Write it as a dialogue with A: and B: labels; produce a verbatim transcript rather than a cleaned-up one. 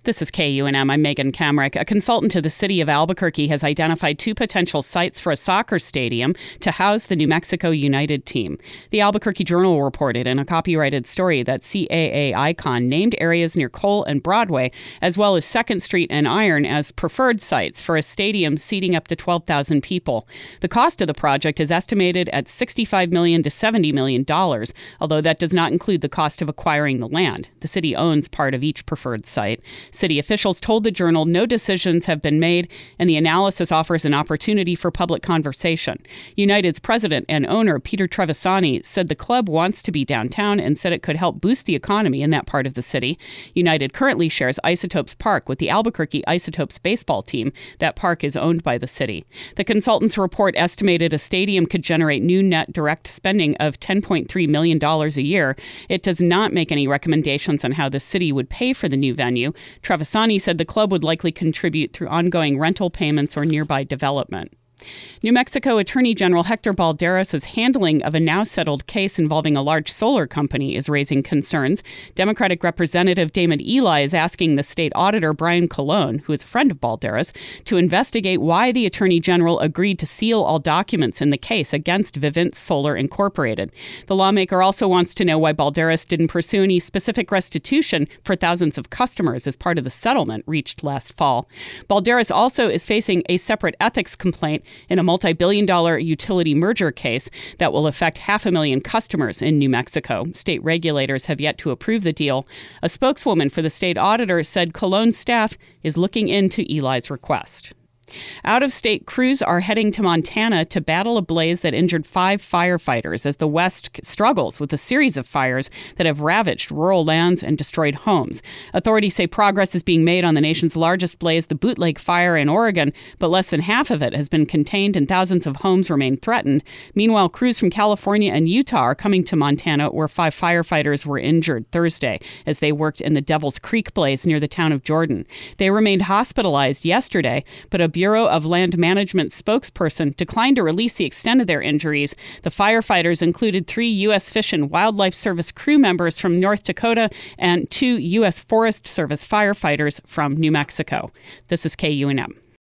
A: This is K U N M. I'm Megan Kamrick. A consultant to the city of Albuquerque has identified two potential sites for a soccer stadium to house the New Mexico United team. The Albuquerque Journal reported in a copyrighted story that C A A Icon named areas near Cole and Broadway, as well as second Street and Iron, as preferred sites for a stadium seating up to twelve thousand people. The cost of the project is estimated at sixty-five million dollars to seventy million dollars, although that does not include the cost of acquiring the land. The city owns part of each preferred site. City officials told the Journal no decisions have been made, and the analysis offers an opportunity for public conversation. United's president and owner, Peter Trevisani, said the club wants to be downtown and said it could help boost the economy in that part of the city. United currently shares Isotopes Park with the Albuquerque Isotopes baseball team. That park is owned by the city. The consultant's report estimated a stadium could generate new net direct spending of ten point three million dollars a year. It does not make any recommendations on how the city would pay for the new venue. Trevisani said the club would likely contribute through ongoing rental payments or nearby development. New Mexico Attorney General Hector Balderas' handling of a now-settled case involving a large solar company is raising concerns. Democratic Representative Damon Ely is asking the state auditor, Brian Colon, who is a friend of Balderas, to investigate why the Attorney General agreed to seal all documents in the case against Vivint Solar Incorporated. The lawmaker also wants to know why Balderas didn't pursue any specific restitution for thousands of customers as part of the settlement reached last fall. Balderas also is facing a separate ethics complaint in a multi-billion dollar utility merger case that will affect half a million customers in New Mexico. State regulators have yet to approve the deal. A spokeswoman for the state auditor said Colon's staff is looking into Eli's request. Out-of-state crews are heading to Montana to battle a blaze that injured five firefighters as the West struggles with a series of fires that have ravaged rural lands and destroyed homes. Authorities say progress is being made on the nation's largest blaze, the Boot Lake Fire in Oregon, but less than half of it has been contained and thousands of homes remain threatened. Meanwhile, crews from California and Utah are coming to Montana, where five firefighters were injured Thursday as they worked in the Devil's Creek blaze near the town of Jordan. They remained hospitalized yesterday, but a Bureau of Land Management spokesperson declined to release the extent of their injuries. The firefighters included three U S Fish and Wildlife Service crew members from North Dakota and two U S Forest Service firefighters from New Mexico. This is K U N M.